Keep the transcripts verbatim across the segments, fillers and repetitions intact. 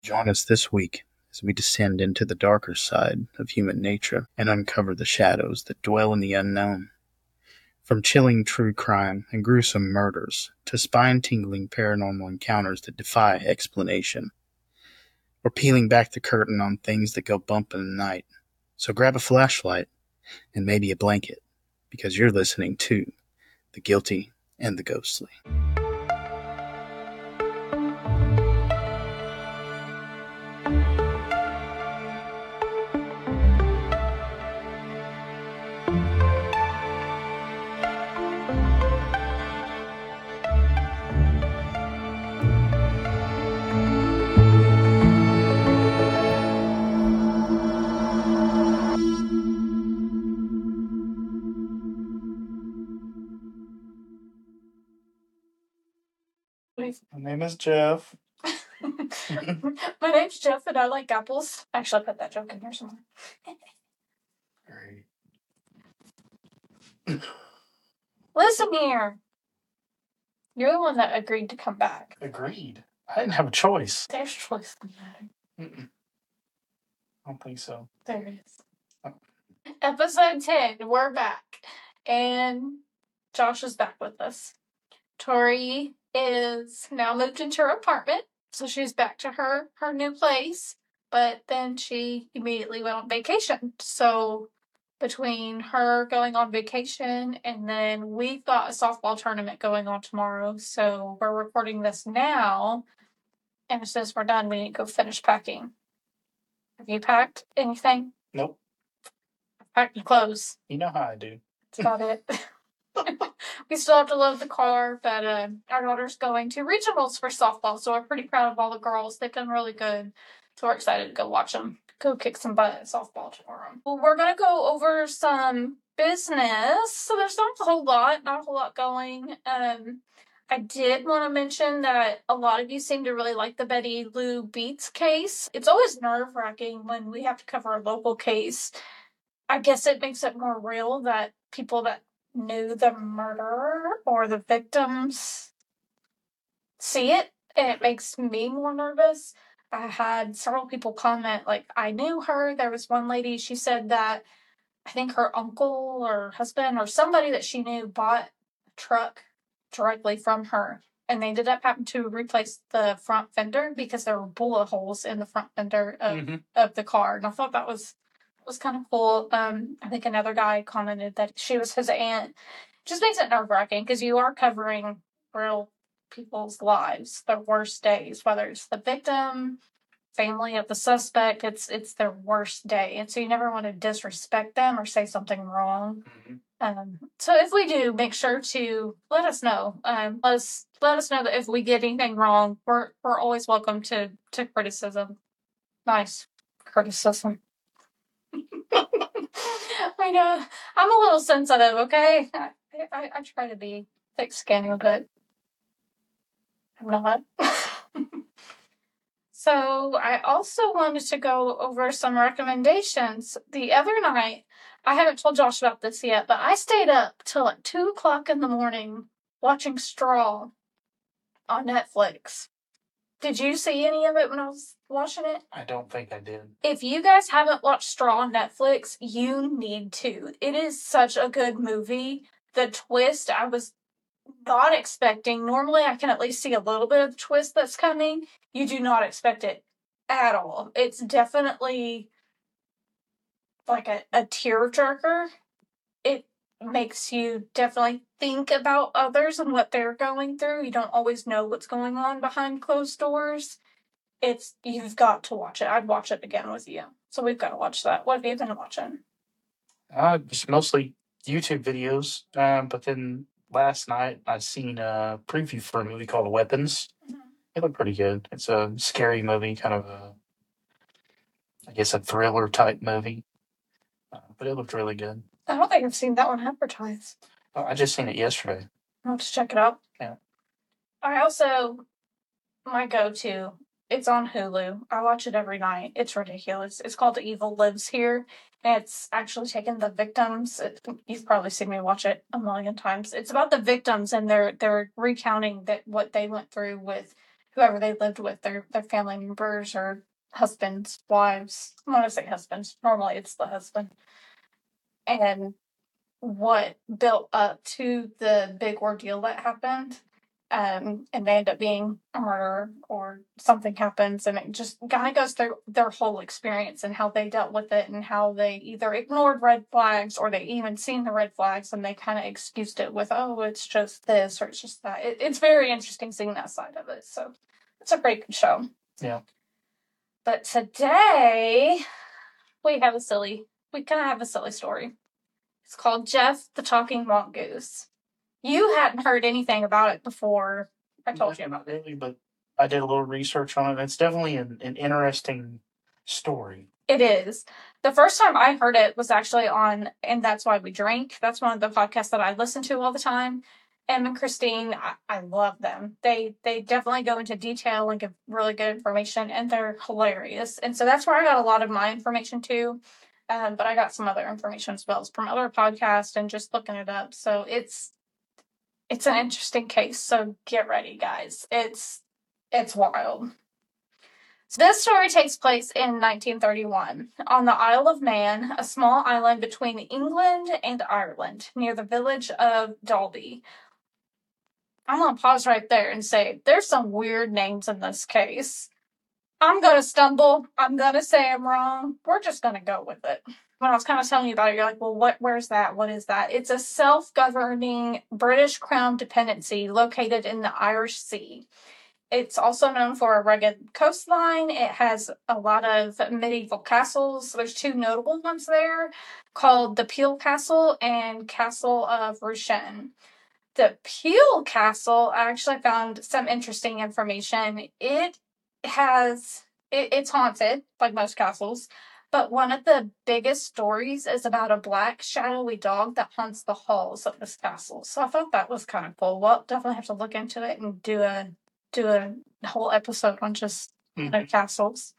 Join us this week as we descend into the darker side of human nature and uncover the shadows that dwell in the unknown. From chilling true crime and gruesome murders to spine-tingling paranormal encounters that defy explanation, we're peeling back the curtain on things that go bump in the night. So grab a flashlight and maybe a blanket, because you're listening to The Guilty and the Ghostly. My name is Jeff. My name's Jeff and I like apples. Actually, I put that joke in here somewhere. Great. Listen here. You're the one that agreed to come back. Agreed. I didn't have a choice. There's choice in that. Mm-mm. I don't think so. There it is. Oh. Episode ten, we're back. And Josh is back with us. Tori is now moved into her apartment, so she's back to her, her new place. But then she immediately went on vacation. So between her going on vacation and then we've got a softball tournament going on tomorrow. So we're recording this now. And as soon as we're done, we need to go finish packing. Have you packed anything? Nope. I've packed your clothes. You know how I do. That's about it. We still have to load the car, but uh, our daughter's going to regionals for softball, so we're pretty proud of all the girls. They've done really good, so we're excited to go watch them go kick some butt at softball tomorrow. Well, we're going to go over some business, so there's not a whole lot, not a whole lot going. Um, I did want to mention that a lot of you seem to really like the Betty Lou Beats case. It's always nerve-wracking when we have to cover a local case. I guess it makes it more real that people that knew the murderer or the victims see it, and it makes me more nervous. I had several people comment, like, I knew her. There was one lady, she said that I think her uncle or husband or somebody that she knew bought a truck directly from her, and they ended up having to replace the front fender because there were bullet holes in the front fender of, mm-hmm. of the car, and I thought that was was kind of cool. Um, I think another guy commented that she was his aunt. Just makes it nerve-wracking because you are covering real people's lives, their worst days, whether it's the victim, family of the suspect, it's it's their worst day. And so you never want to disrespect them or say something wrong. Mm-hmm. Um, so if we do, make sure to let us know. Um, let us let us know that if we get anything wrong, we're we're always welcome to, to criticism. Nice criticism. I know. I'm a little sensitive, okay? I, I, I try to be thick-skinned, but I'm not. So I also wanted to go over some recommendations. The other night, I haven't told Josh about this yet, but I stayed up till like two o'clock in the morning watching Straw on Netflix. Did you see any of it when I was watching it? I don't think I did. If you guys haven't watched Straw on Netflix, you need to. It is such a good movie. The twist I was not expecting. Normally I can at least see a little bit of the twist that's coming. You do not expect it at all. It's definitely like a, a tearjerker. It makes you definitely think about others and what they're going through. You don't always know what's going on behind closed doors. It's, you've got to watch it. I'd watch it again with you. So we've got to watch that. What have you been watching? Uh, just mostly YouTube videos. Um, but then last night I seen a preview for a movie called Weapons. Mm-hmm. It looked pretty good. It's a scary movie, kind of a, I guess, a thriller type movie. Uh, but it looked really good. I don't think I've seen that one advertised. Oh, I just seen it yesterday. I'll just check it out. Yeah. I also, my go-to, it's on Hulu. I watch it every night. It's ridiculous. It's called The Evil Lives Here. And it's actually taken the victims. It, you've probably seen me watch it a million times. It's about the victims, and they're they're recounting that what they went through with whoever they lived with, their their family members or husbands, wives. I want to say husbands. Normally it's the husband. And what built up to the big ordeal that happened. Um, and they end up being a murderer or something happens, and it just kind of goes through their whole experience and how they dealt with it and how they either ignored red flags or they even seen the red flags and they kind of excused it with, oh, it's just this or it's just that. It, it's very interesting seeing that side of it. So it's a great show. Yeah. But today we have a silly, we kind of have a silly story. It's called Jeff the Talking Mongoose. You hadn't heard anything about it before I told you about it. Not really, but I did a little research on it. It's definitely an, an interesting story. It is. The first time I heard it was actually on And That's Why We Drink. That's one of the podcasts that I listen to all the time. Em and Christine, I, I love them. They they definitely go into detail and give really good information, and they're hilarious. And so that's where I got a lot of my information too. Um, but I got some other information as well from other podcasts and just looking it up. So it's it's an interesting case. So get ready, guys. It's it's wild. So this story takes place in nineteen thirty-one on the Isle of Man, a small island between England and Ireland, near the village of Dalby. I'm going to pause right there and say there's some weird names in this case. I'm going to stumble. I'm going to say I'm wrong. We're just going to go with it. When I was kind of telling you about it, you're like, well, what? Where's that? What is that? It's a self-governing British Crown dependency located in the Irish Sea. It's also known for a rugged coastline. It has a lot of medieval castles. There's two notable ones there called the Peel Castle and Castle of Rushen. The Peel Castle, I actually found some interesting information. It has, it, it's haunted, like most castles, but one of the biggest stories is about a black, shadowy dog that haunts the halls of this castle. So I thought that was kind of cool. Well, definitely have to look into it and do a do a whole episode on just mm-hmm. uh, castles.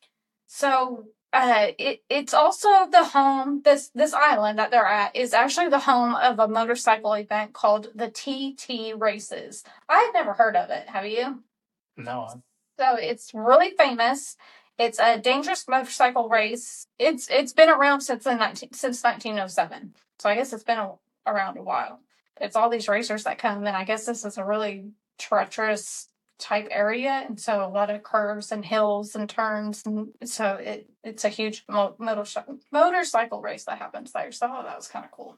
So uh, it it's also the home, this this island that they're at is actually the home of a motorcycle event called the T T Races. I've never heard of it. Have you? No. So it's really famous. It's a dangerous motorcycle race. It's it's been around since the nineteen since nineteen oh seven. So I guess it's been a, around a while. It's all these racers that come, and I guess this is a really treacherous type area, and so a lot of curves and hills and turns, and so it it's a huge mo- motorcycle motorcycle race that happens there. So oh, that was kind of cool.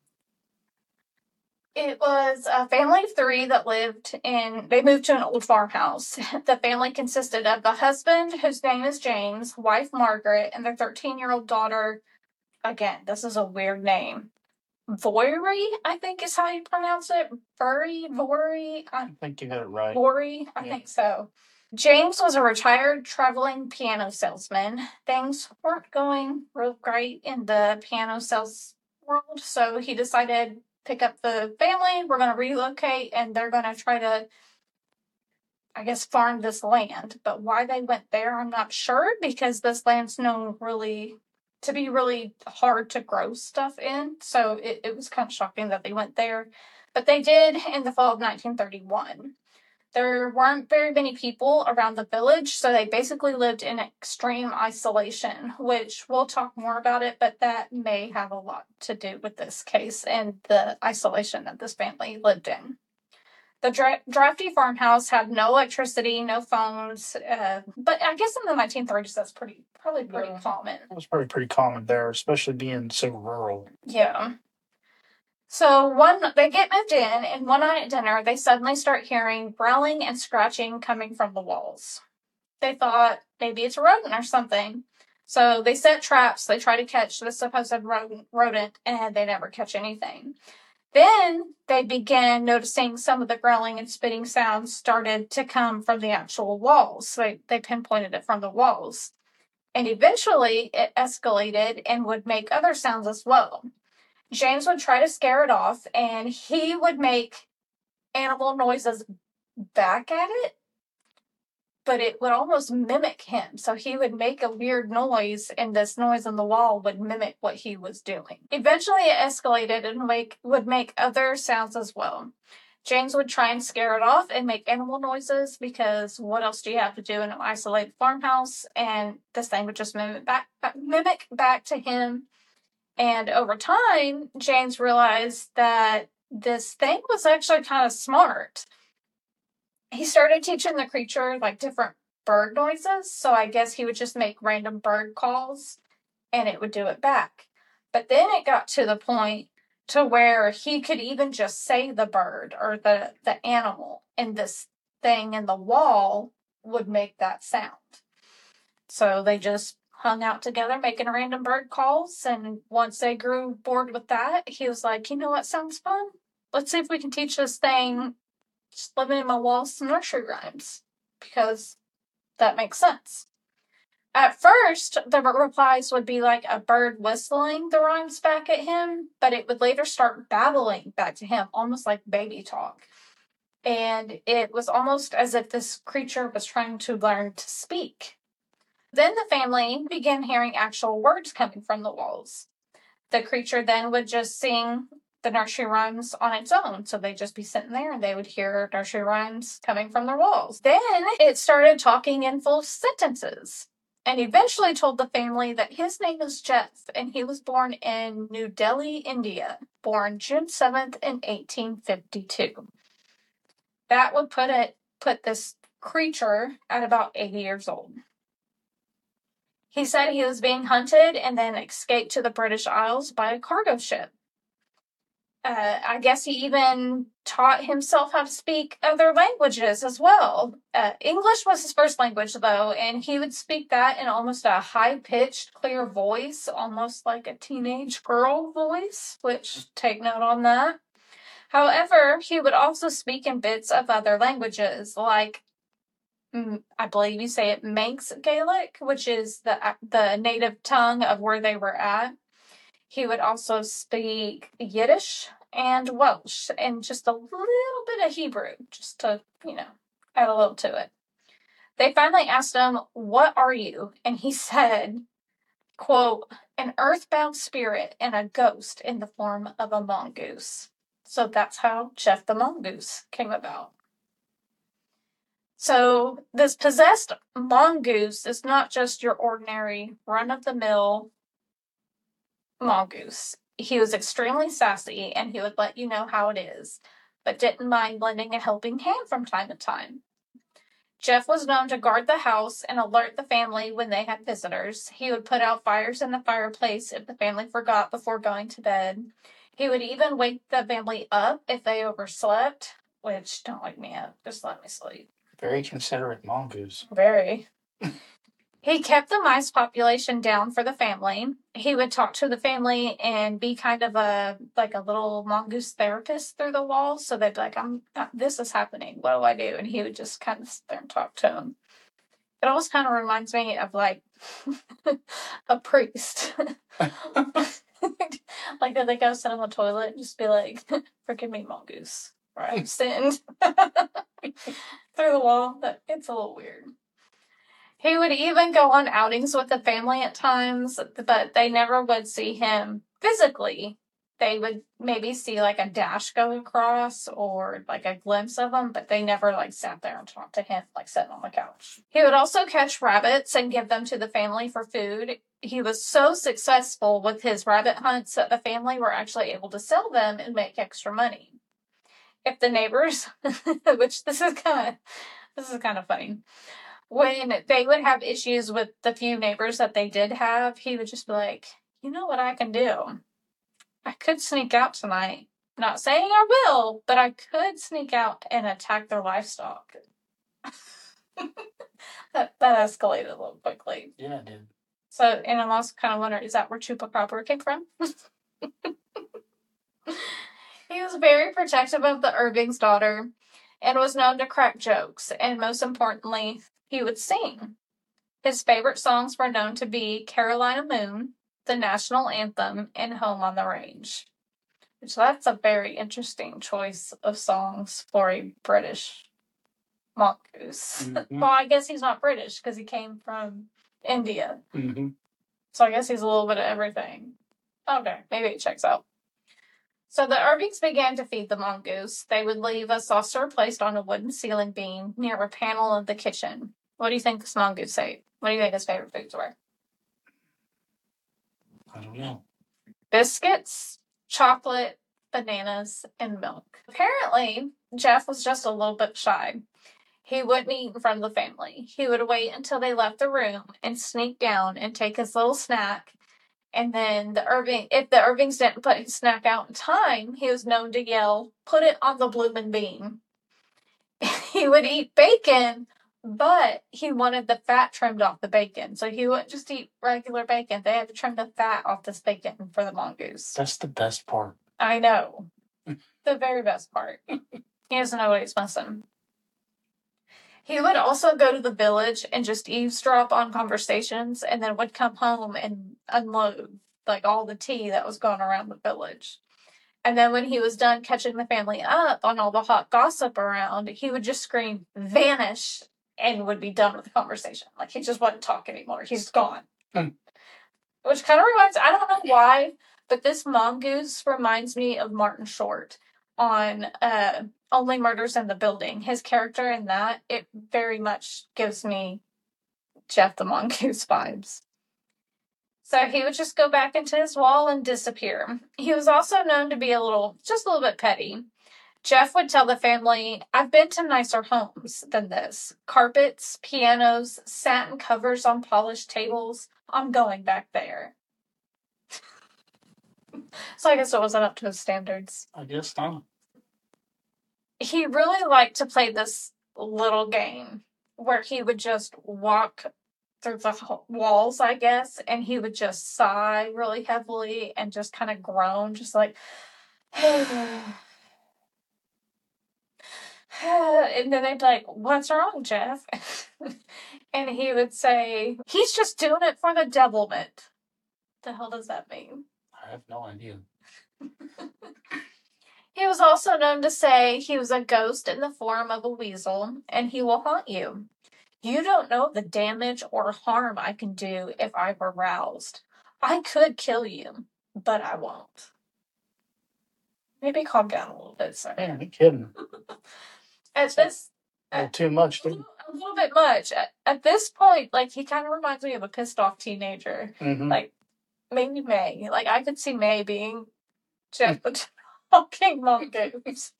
It was a family of three that lived in, they moved to an old farmhouse. The family consisted of the husband, whose name is James, wife Margaret, and their thirteen-year-old daughter. Again, this is a weird name. Vory, I think is how you pronounce it. Vory, Vory. I, I think you got it right. Vory, I yeah. think so. James was a retired traveling piano salesman. Things weren't going real great in the piano sales world, so he decided pick up the family, we're going to relocate, and they're going to try to, I guess, farm this land. But why they went there, I'm not sure, because this land's known really to be really hard to grow stuff in. So it, it was kind of shocking that they went there. But they did in the fall of nineteen thirty-one. There weren't very many people around the village, so they basically lived in extreme isolation, which we'll talk more about it, but that may have a lot to do with this case and the isolation that this family lived in. The dra- drafty farmhouse had no electricity, no phones, uh, but I guess in the nineteen thirties that's pretty probably pretty yeah, common. It was probably pretty common there, especially being so rural. Yeah. So one, they get moved in, and one night at dinner, they suddenly start hearing growling and scratching coming from the walls. They thought maybe it's a rodent or something. So they set traps. They try to catch the supposed rodent, rodent and they never catch anything. Then they began noticing some of the growling and spitting sounds started to come from the actual walls. So they, they pinpointed it from the walls. And eventually it escalated and would make other sounds as well. James would try to scare it off, and he would make animal noises back at it, but it would almost mimic him. So he would make a weird noise, and this noise on the wall would mimic what he was doing. Eventually, it escalated and make, would make other sounds as well. James would try and scare it off and make animal noises because what else do you have to do in an isolated farmhouse? And this thing would just mimic back, mimic back to him. And over time, James realized that this thing was actually kind of smart. He started teaching the creature like different bird noises. So I guess he would just make random bird calls and it would do it back. But then it got to the point to where he could even just say the bird or the, the animal, and this thing in the wall would make that sound. So they just hung out together making random bird calls, and once they grew bored with that, he was like, you know what sounds fun? Let's see if we can teach this thing just living in my walls some nursery rhymes, because that makes sense. At first, the replies would be like a bird whistling the rhymes back at him, but it would later start babbling back to him, almost like baby talk. And it was almost as if this creature was trying to learn to speak. Then the family began hearing actual words coming from the walls. The creature then would just sing the nursery rhymes on its own. So they'd just be sitting there and they would hear nursery rhymes coming from their walls. Then it started talking in full sentences, and eventually told the family that his name is Jeff, and he was born in New Delhi, India, born June seventh in eighteen fifty-two. That would put it put this creature at about eighty years old. He said he was being hunted and then escaped to the British Isles by a cargo ship. Uh, I guess he even taught himself how to speak other languages as well. Uh, English was his first language, though, and he would speak that in almost a high-pitched, clear voice, almost like a teenage girl voice, which, take note on that. However, he would also speak in bits of other languages, like, I believe you say it, Manx Gaelic, which is the the native tongue of where they were at. He would also speak Yiddish and Welsh and just a little bit of Hebrew, just to, you know, add a little to it. They finally asked him, "What are you?" And he said, quote, "An earthbound spirit and a ghost in the form of a mongoose." So that's how Jeff the Mongoose came about. So this possessed mongoose is not just your ordinary run-of-the-mill mongoose. He was extremely sassy, and he would let you know how it is, but didn't mind lending a helping hand from time to time. Jeff was known to guard the house and alert the family when they had visitors. He would put out fires in the fireplace if the family forgot before going to bed. He would even wake the family up if they overslept, which, don't wake me up, just let me sleep. Very considerate mongoose. Very. He kept the mice population down for the family. He would talk to the family and be kind of a, like a little mongoose therapist through the walls. So they'd be like, I'm, this is happening. What do I do? And he would just kind of sit there and talk to them. It almost kind of reminds me of like a priest. Like that they go sit on the toilet and just be like, forgive me, mongoose. Or I've sinned. Through the wall. But it's a little weird. He would even go on outings with the family at times, but they never would see him physically. They would maybe see like a dash go across or like a glimpse of him, but they never like sat there and talked to him like sitting on the couch. He would also catch rabbits and give them to the family for food. He was so successful with his rabbit hunts that the family were actually able to sell them and make extra money. If the neighbors, which this is kind of, this is kind of funny. When they would have issues with the few neighbors that they did have, he would just be like, you know what I can do? I could sneak out tonight. Not saying I will, but I could sneak out and attack their livestock. that, that escalated a little quickly. Yeah, it did. So, and I'm also kind of wondering, is that where Chupacabra came from? He was very protective of the Irving's daughter and was known to crack jokes, and most importantly, he would sing. His favorite songs were known to be Carolina Moon, the national anthem, and Home on the Range. So that's a very interesting choice of songs for a British mongoose. Mm-hmm. Well, I guess he's not British because he came from India. Mm-hmm. So I guess he's a little bit of everything. Okay, maybe it checks out. So the Irvings began to feed the mongoose. They would leave a saucer placed on a wooden ceiling beam near a panel of the kitchen. What do you think this mongoose ate? What do you think his favorite foods were? I don't know. Biscuits, chocolate, bananas, and milk. Apparently, Jeff was just a little bit shy. He wouldn't eat in front of the family. He would wait until they left the room and sneak down and take his little snack. And then the Irving, if the Irvings didn't put his snack out in time, he was known to yell, "Put it on the bloomin' bean." He would eat bacon, but he wanted the fat trimmed off the bacon. So he wouldn't just eat regular bacon. They had to trim the fat off this bacon for the mongoose. That's the best part. I know. The very best part. He doesn't know what he's missing. He would also go to the village and just eavesdrop on conversations, and then would come home and unload like all the tea that was going around the village. And then when he was done catching the family up on all the hot gossip around, he would just scream, "Vanish," and would be done with the conversation. Like, he just wouldn't talk anymore. He's gone. Mm. Which kind of reminds, I don't know why, but this mongoose reminds me of Martin Short on uh, Only Murders in the Building. His character in that, it very much gives me Jeff the Mongoose vibes. So he would just go back into his wall and disappear. He was also known to be a little, just a little bit petty. Jeff would tell the family, "I've been to nicer homes than this. Carpets, pianos, satin covers on polished tables. I'm going back there." So I guess it wasn't up to his standards. I guess not. He really liked to play this little game where he would just walk through the walls, I guess, and he would just sigh really heavily and just kind of groan, just like, and then they'd be like, "What's wrong, Jeff?" And he would say, "He's just doing it for the devilment." The hell does that mean? I have no idea. He was also known to say he was a ghost in the form of a weasel, and he will haunt you. "You don't know the damage or harm I can do if I were roused. I could kill you, but I won't." Maybe calm down a little bit, sir. Man, you kidding? At this, A little too much, a dude. little, a little bit much. At, at this point, like, he kind of reminds me of a pissed off teenager. Mm-hmm. Like, maybe May. Like, I could see May being Jeff the talking mongoose.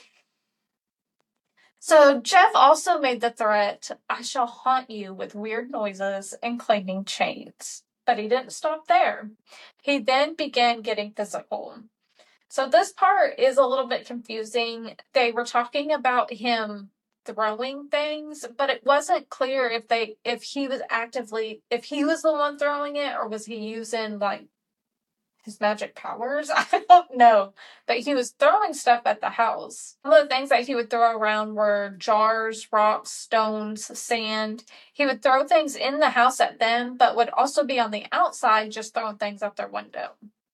So Jeff also made the threat, "I shall haunt you with weird noises and clanging chains." But he didn't stop there. He then began getting physical. So this part is a little bit confusing. They were talking about him throwing things, but it wasn't clear if they if he was actively if he was the one throwing it, or was he using like his magic powers? I don't know. But he was throwing stuff at the house. Some of the things that he would throw around were jars, rocks, stones, sand. He would throw things in the house at them, but would also be on the outside just throwing things out their window.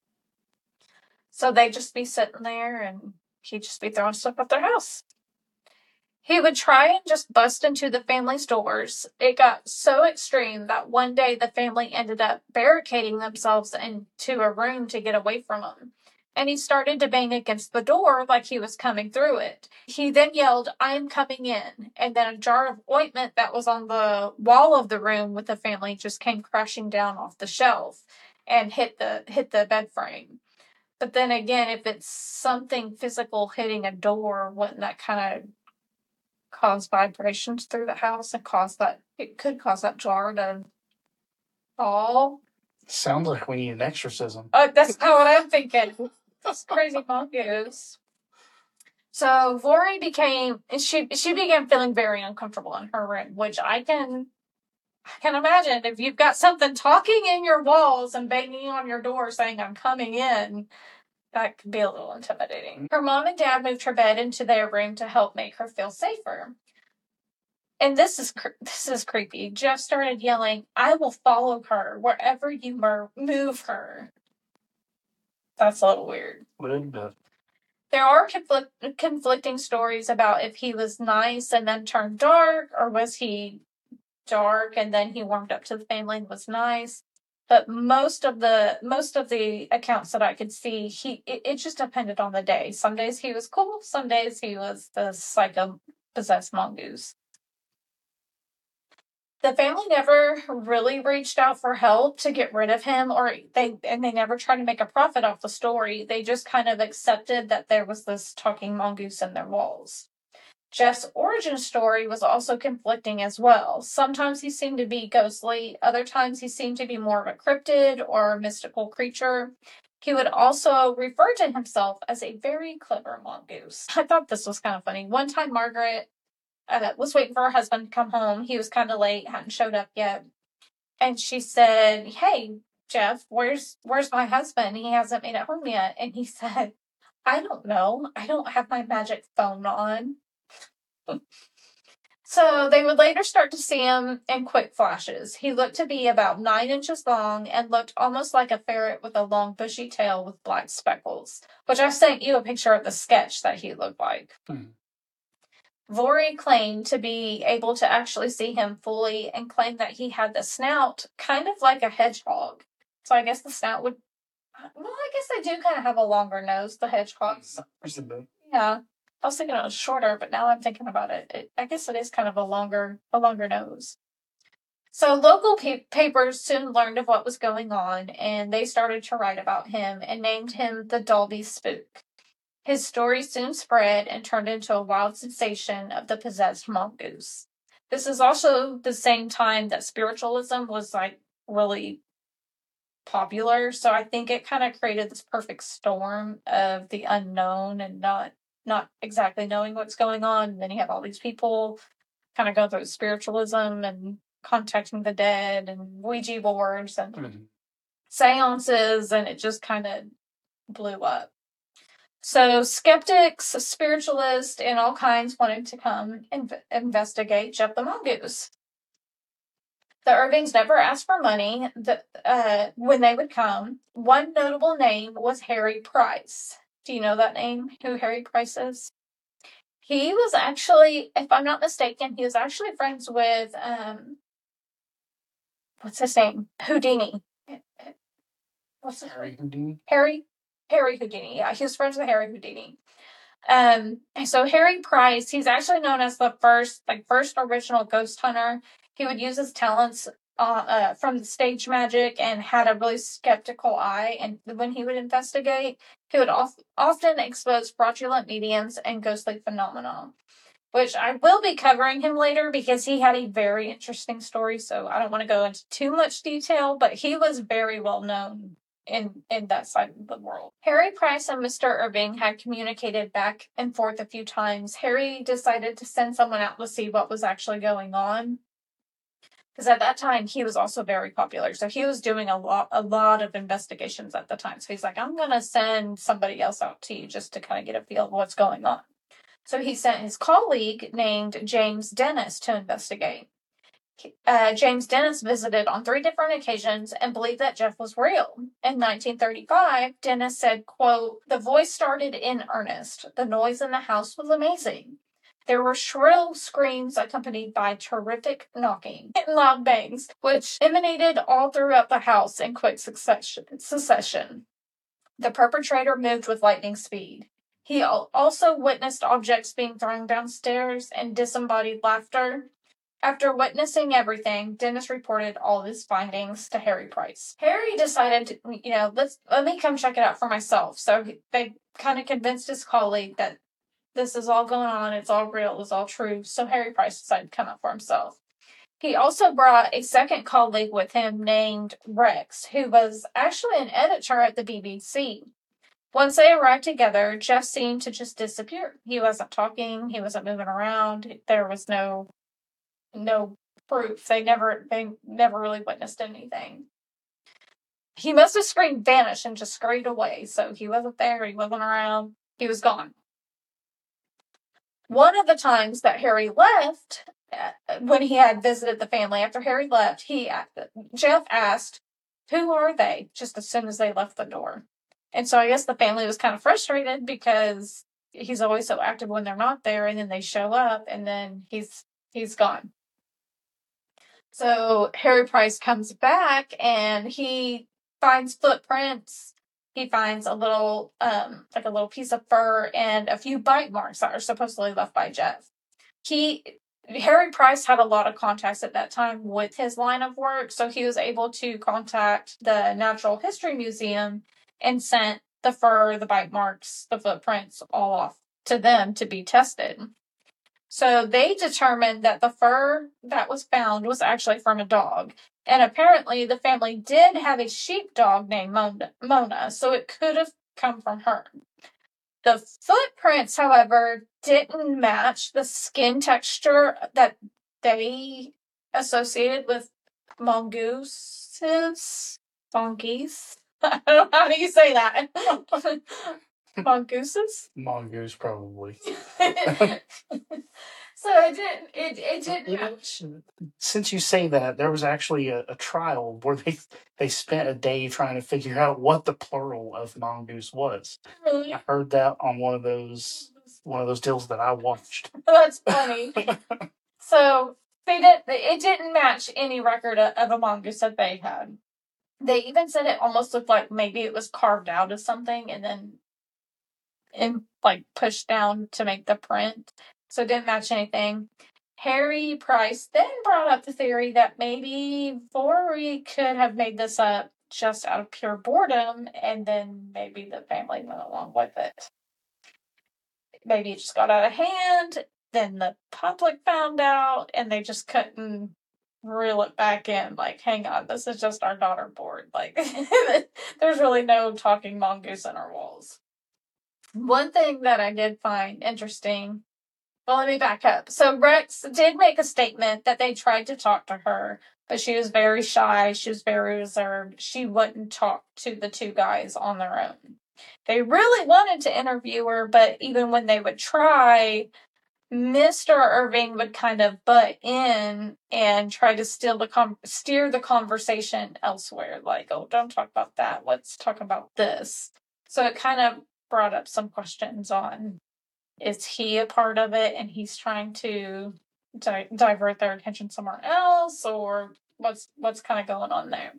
So they'd just be sitting there and he'd just be throwing stuff at their house. He would try and just bust into the family's doors. It got so extreme that one day the family ended up barricading themselves into a room to get away from him. And he started to bang against the door like he was coming through it. He then yelled, "I am coming in." And then a jar of ointment that was on the wall of the room with the family just came crashing down off the shelf and hit the hit the bed frame. But then again, if it's something physical hitting a door, wouldn't that kind of cause vibrations through the house and cause that, it could cause that jar to fall? Sounds like we need an exorcism. Uh, that's not what I'm thinking. This crazy mongoose. So Vori became, she she began feeling very uncomfortable in her room, which I can I can imagine. If you've got something talking in your walls and banging on your door saying, "I'm coming in," that could be a little intimidating. Her mom and dad moved her bed into their room to help make her feel safer. And this is cre- this is creepy. Jeff started yelling, "I will follow her wherever you mer- move her." That's a little weird. Would, but There are conflict- conflicting stories about if he was nice and then turned dark, or was he dark and then he warmed up to the family and was nice. But most of the most of the accounts that I could see, he it, it just depended on the day. Some days he was cool, some days he was the psycho possessed mongoose. The family never really reached out for help to get rid of him, or they and they never tried to make a profit off the story. They just kind of accepted that there was this talking mongoose in their walls. Jeff's origin story was also conflicting as well. Sometimes he seemed to be ghostly, other times he seemed to be more of a cryptid or mystical creature. He would also refer to himself as a very clever mongoose. I thought this was kind of funny. One time, Margaret uh, was waiting for her husband to come home. He was kind of late, hadn't showed up yet. And she said, "Hey, Jeff, where's where's my husband? He hasn't made it home yet." And he said, "I don't know. I don't have my magic phone on." So they would later start to see him in quick flashes. He looked to be about nine inches long and looked almost like a ferret with a long bushy tail with black speckles, which I sent you a picture of the sketch that he looked like. Hmm. Vory claimed to be able to actually see him fully and claimed that he had the snout kind of like a hedgehog. So I guess the snout would, well, I guess they do kind of have a longer nose, the hedgehogs. Yeah. I was thinking it was shorter, but now I'm thinking about it. it I guess it is kind of a longer, a longer nose. So local pa- papers soon learned of what was going on, and they started to write about him and named him the Dalby Spook. His story soon spread and turned into a wild sensation of the possessed mongoose. This is also the same time that spiritualism was like really popular, so I think it kind of created this perfect storm of the unknown and not not exactly knowing what's going on. And then you have all these people kind of go through spiritualism and contacting the dead and Ouija boards and mm-hmm. seances, and it just kind of blew up. So skeptics, spiritualists, and all kinds wanted to come and investigate Jeff the Mongoose. The Irvings never asked for money the, uh, when they would come. One notable name was Harry Price. Do you know that name, who Harry Price is? He was actually, if I'm not mistaken, he was actually friends with, um, what's his name? Houdini. What's his Harry Houdini? Harry? Harry Houdini, yeah. He was friends with Harry Houdini. Um, so Harry Price, he's actually known as the first, like, first original ghost hunter. He would use his talents uh, uh, from the stage magic and had a really skeptical eye. And when he would investigate, he would of- often expose fraudulent mediums and ghostly phenomena, which I will be covering him later because he had a very interesting story. So I don't want to go into too much detail, but he was very well known in, in that side of the world. Harry Price and Mister Irving had communicated back and forth a few times. Harry decided to send someone out to see what was actually going on, because at that time he was also very popular. So he was doing a lot, a lot of investigations at the time. So he's like, I'm going to send somebody else out to you just to kind of get a feel of what's going on. So he sent his colleague named James Dennis to investigate. Uh, James Dennis visited on three different occasions and believed that Jeff was real. In nineteen thirty-five, Dennis said, quote, "The voice started in earnest. The noise in the house was amazing. There were shrill screams accompanied by terrific knocking and loud bangs, which emanated all throughout the house in quick succession. succession. The perpetrator moved with lightning speed. He also witnessed objects being thrown downstairs and disembodied laughter. After witnessing everything, Dennis reported all his findings to Harry Price. Harry decided to, you know, let's let me come check it out for myself. So they kind of convinced his colleague that this is all going on, it's all real, it's all true. So Harry Price decided to come out for himself. He also brought a second colleague with him named Rex, who was actually an editor at the B B C. Once they arrived together, Jeff seemed to just disappear. He wasn't talking, he wasn't moving around, there was no no proof. They never they never really witnessed anything. He must have screamed vanish and just scurried away. So he wasn't there, he wasn't around, he was gone. One of the times that Harry left, when he had visited the family, after Harry left, he Jeff asked, "Who are they?" just as soon as they left the door. And so I guess the family was kind of frustrated because he's always so active when they're not there, and then they show up, and then he's he's gone. So Harry Price comes back and he finds footprints. He finds a little, um, like a little piece of fur and a few bite marks that are supposedly left by Jeff. He, Harry Price had a lot of contacts at that time with his line of work, so he was able to contact the Natural History Museum and sent the fur, the bite marks, the footprints all off to them to be tested. So they determined that the fur that was found was actually from a dog. And apparently the family did have a sheepdog named Mona, Mona, so it could have come from her. The footprints, however, didn't match the skin texture that they associated with mongooses. Mongoose? I don't know how do you say that. Mongooses? Mongoose, probably. So it didn't. It it didn't. You know, since you say that, there was actually a, a trial where they they spent a day trying to figure out what the plural of mongoose was. Really? I heard that on one of those one of those deals that I watched. That's funny. So they did. It didn't match any record of, of a mongoose that they had. They even said it almost looked like maybe it was carved out of something and then and like pushed down to make the print. So it didn't match anything. Harry Price then brought up the theory that maybe Vorey could have made this up just out of pure boredom, and then maybe the family went along with it. Maybe it just got out of hand, then the public found out, and they just couldn't reel it back in. Like, hang on, this is just our daughter board. Like, there's really no talking mongoose in our walls. One thing that I did find interesting, well, let me back up. So Rex did make a statement that they tried to talk to her, but she was very shy. She was very reserved. She wouldn't talk to the two guys on their own. They really wanted to interview her, but even when they would try, Mister Irving would kind of butt in and try to steal the com- steer the conversation elsewhere. Like, oh, don't talk about that. Let's talk about this. So it kind of brought up some questions on, is he a part of it and he's trying to di- divert their attention somewhere else, or what's what's kind of going on there?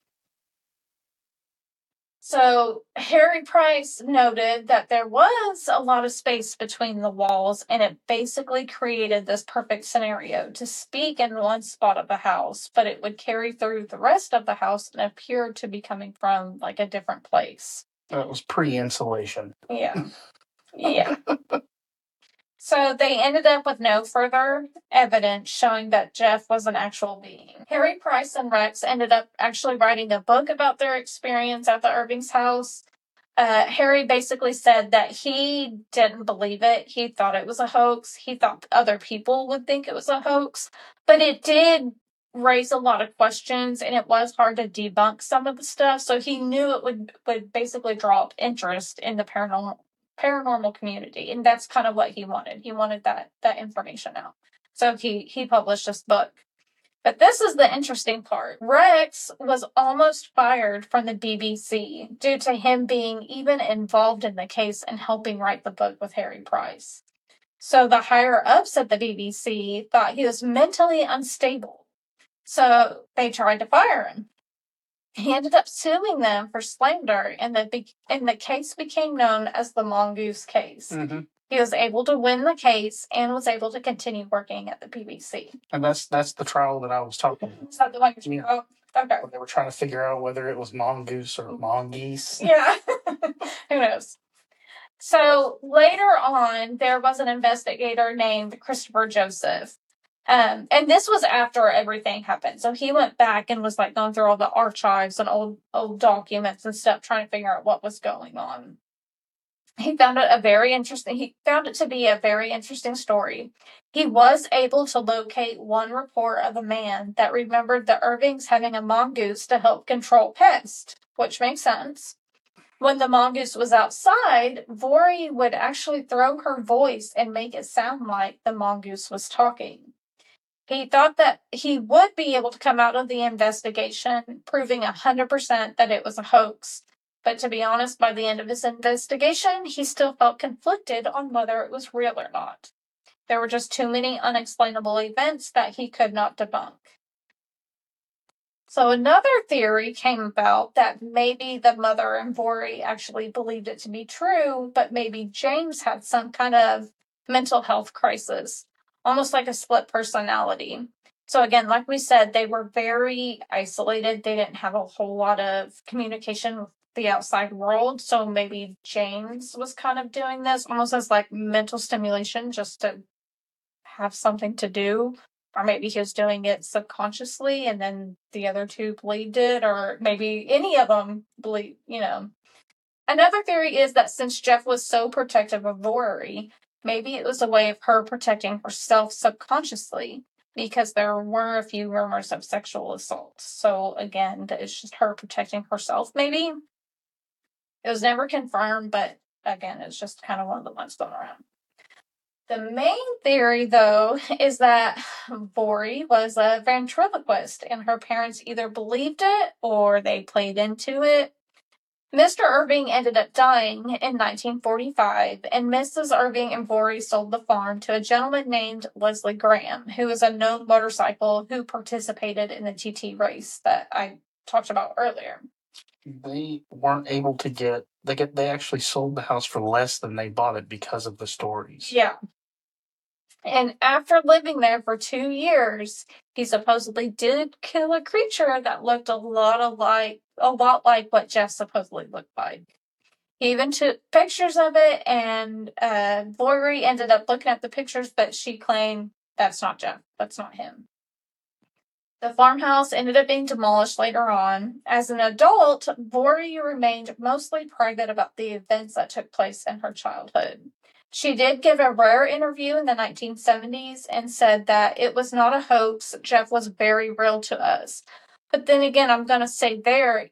So Harry Price noted that there was a lot of space between the walls, and it basically created this perfect scenario to speak in one spot of the house, but it would carry through the rest of the house and appear to be coming from like a different place. That was pre-insulation. Yeah. Yeah. So they ended up with no further evidence showing that Jeff was an actual being. Harry Price and Rex ended up actually writing a book about their experience at the Irving's house. Uh, Harry basically said that he didn't believe it. He thought it was a hoax. He thought other people would think it was a hoax. But it did raise a lot of questions, and it was hard to debunk some of the stuff. So he knew it would, would basically draw up interest in the paranormal paranormal community, and that's kind of what he wanted. He wanted that that information out. So he he published this book. But this is the interesting part. Rex was almost fired from the B B C due to him being even involved in the case and helping write the book with Harry Price. So the higher ups at the B B C thought he was mentally unstable. So they tried to fire him. He ended up suing them for slander, and the and the case became known as the Mongoose case. Mm-hmm. He was able to win the case and was able to continue working at the B B C. And that's that's the trial that I was talking about. Is that the one you're talking Yeah. about? Okay. They were trying to figure out whether it was mongoose or mongoose. Yeah. Who knows? So later on, there was an investigator named Christopher Joseph. Um, and this was after everything happened. So he went back and was like going through all the archives and old old documents and stuff, trying to figure out what was going on. He found it a very interesting. He found it to be a very interesting story. He was able to locate one report of a man that remembered the Irvings having a mongoose to help control pests, which makes sense. When the mongoose was outside, Vorey would actually throw her voice and make it sound like the mongoose was talking. He thought that he would be able to come out of the investigation proving one hundred percent that it was a hoax. But to be honest, by the end of his investigation, he still felt conflicted on whether it was real or not. There were just too many unexplainable events that he could not debunk. So another theory came about that maybe the mother and Vori actually believed it to be true, but maybe James had some kind of mental health crisis, almost like a split personality. So again, like we said, they were very isolated. They didn't have a whole lot of communication with the outside world. So maybe James was kind of doing this almost as like mental stimulation just to have something to do. Or maybe he was doing it subconsciously and then the other two believed it, or maybe any of them believe, you know. Another theory is that since Jeff was so protective of Vori, maybe it was a way of her protecting herself subconsciously, because there were a few rumors of sexual assault. So again, that it's just her protecting herself, maybe. It was never confirmed, but again, it's just kind of one of the ones going around. The main theory, though, is that Vori was a ventriloquist, and her parents either believed it or they played into it. Mister Irving ended up dying in nineteen forty-five, and Missus Irving and Vori sold the farm to a gentleman named Leslie Graham, who is a known motorcycle who participated in the T T race that I talked about earlier. They weren't able to get they get they actually sold the house for less than they bought it because of the stories. Yeah. And after living there for two years, he supposedly did kill a creature that looked a lot alike, a lot like what Jeff supposedly looked like. He even took pictures of it, and uh, Vori ended up looking at the pictures, but she claimed that's not Jeff, that's not him. The farmhouse ended up being demolished later on. As an adult, Vori remained mostly private about the events that took place in her childhood. She did give a rare interview in the nineteen seventies and said that it was not a hoax. Jeff was very real to us. But then again, I'm going to say there,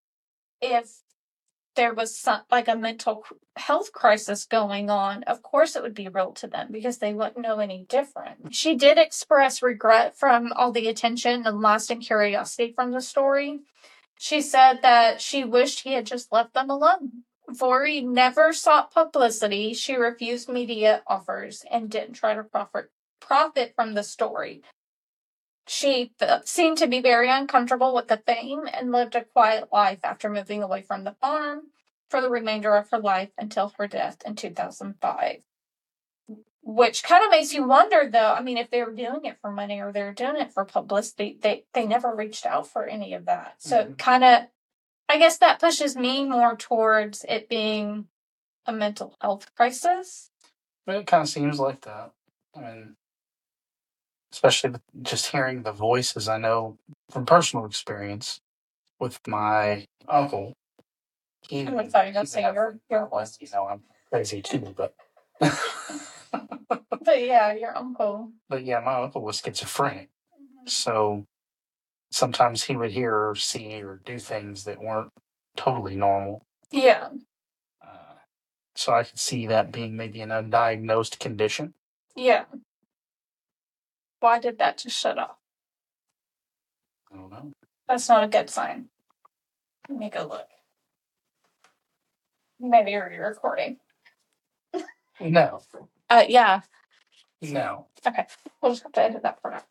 if there was some, like a mental health crisis going on, of course it would be real to them because they wouldn't know any different. She did express regret from all the attention and lasting curiosity from the story. She said that she wished he had just left them alone. Vori never sought publicity. She refused media offers and didn't try to profit profit from the story. She seemed to be very uncomfortable with the fame and lived a quiet life after moving away from the farm for the remainder of her life until her death in two thousand five. Which kind of makes you wonder, though, I mean, if they were doing it for money or they were doing it for publicity, they, they never reached out for any of that. So mm-hmm. kind of, I guess that pushes me more towards it being a mental health crisis. It kind of seems like that. I mean, especially just hearing the voices. I know from personal experience with my uncle. He, I thought you were going to say your, your voice. You know, I'm crazy too, but... But yeah, your uncle. But yeah, my uncle was schizophrenic. Mm-hmm. So sometimes he would hear or see or do things that weren't totally normal. Yeah. Uh, so I could see that being maybe an undiagnosed condition. Yeah. Why did that just shut off? I don't know. That's not a good sign. Let me go look. Maybe you're recording. No. Uh, yeah. No. Okay. We'll just have to edit that for now.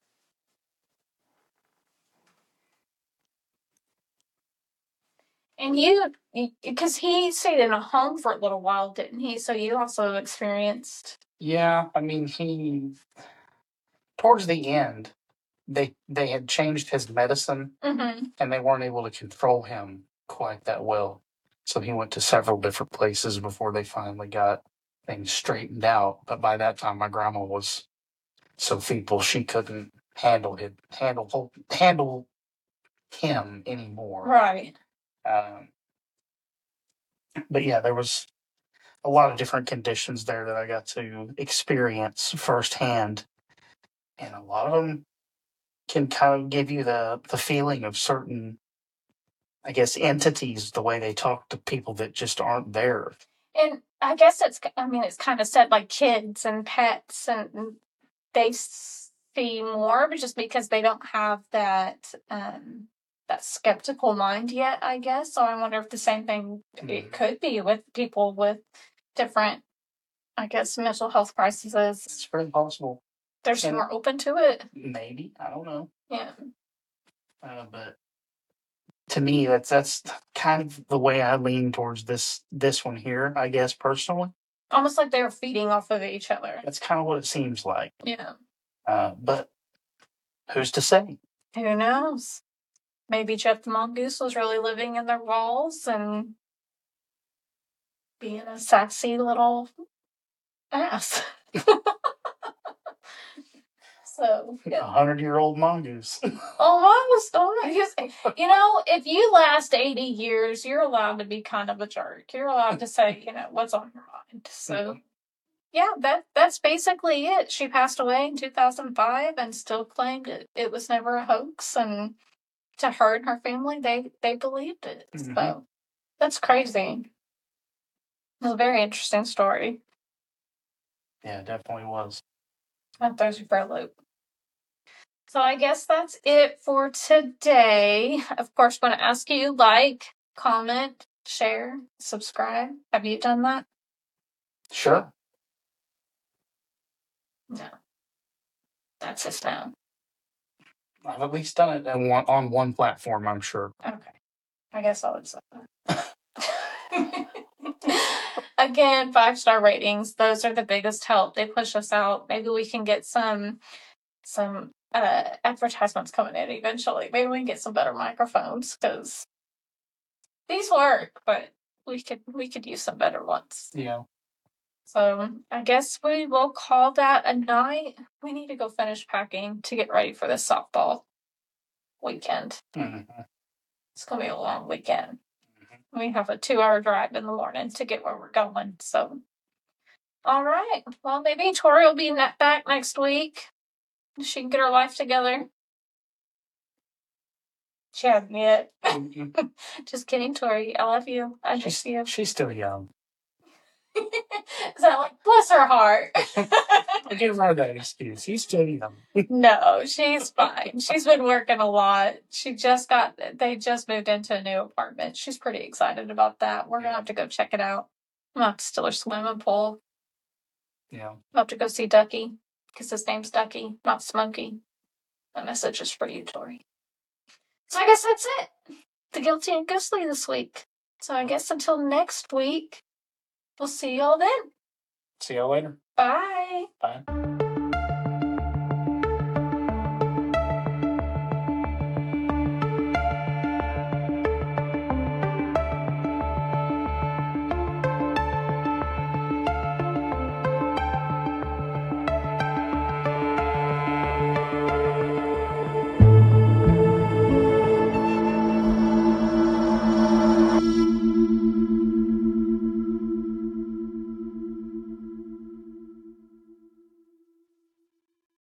And you, because he stayed in a home for a little while, didn't he? So you also experienced... Yeah, I mean, he... Towards the end, they they had changed his medicine, mm-hmm. and they weren't able to control him quite that well. So he went to several different places before they finally got things straightened out. But by that time, my grandma was so feeble she couldn't handle it, handle handle him anymore. Right. Um, but yeah, there was a lot of different conditions there that I got to experience firsthand, and a lot of them can kind of give you the the feeling of certain, I guess, entities, the way they talk to people that just aren't there. And I guess it's, I mean, it's kind of said like kids and pets, and they see more, but just because they don't have that, um, that skeptical mind yet, I guess. So I wonder if the same thing mm. it could be with people with different, I guess, mental health crises. It's very possible. They're just and more open to it. Maybe. I don't know. Yeah. Uh, but to me, that's that's kind of the way I lean towards this this one here. I guess personally, Almost like they were feeding off of each other. that's kind of what it seems like. Yeah. Uh, but who's to say? Who knows? Maybe Jeff the Mongoose was really living in their walls and being a sassy little ass. So, A yeah. hundred-year-old mongoose. Almost, almost. You know, if you last eighty years, you're allowed to be kind of a jerk. You're allowed to say, you know, what's on your mind. So, yeah, that that's basically it. She passed away in two thousand five and still claimed it, it was never a hoax. And to her and her family, they, they believed it. Mhm. So, that's crazy. It's a very interesting story. Yeah, it definitely was. That throws you for a loop. So I guess that's it for today. Of course, want to ask you like, comment, share, subscribe. Have you done that? Sure. No. That's it now. I've at least done it on one, on one platform, I'm sure. Okay. I guess I'll accept that. Again, five star ratings. Those are the biggest help. They push us out. Maybe we can get some some uh, advertisements coming in eventually. Maybe we can get some better microphones because these work, but we could we could use some better ones. Yeah. So I guess we will call that a night. We need to go finish packing to get ready for this softball weekend. Mm-hmm. It's gonna be a long weekend. We have a two-hour drive in the morning to get where we're going. So, all right. Well, maybe Tori will be net back next week. She can get her life together. She hasn't yet. Mm-hmm. Just kidding, Tori. I love you. I miss She's, you. she's still young. Is that like, bless her heart? I give her that excuse. She's still young. No, she's fine. She's been working a lot. She just got, they just moved into a new apartment. She's pretty excited about that. We're going to have to go check it out. I'm going to have to steal her swimming pool. Yeah. I'll have to go see Ducky because his name's Ducky, not Smokey. That message is for you, Tori. So I guess that's it. The Guilty and Ghostly this week. So I guess until next week, we'll see y'all then. See y'all later. Bye. Bye.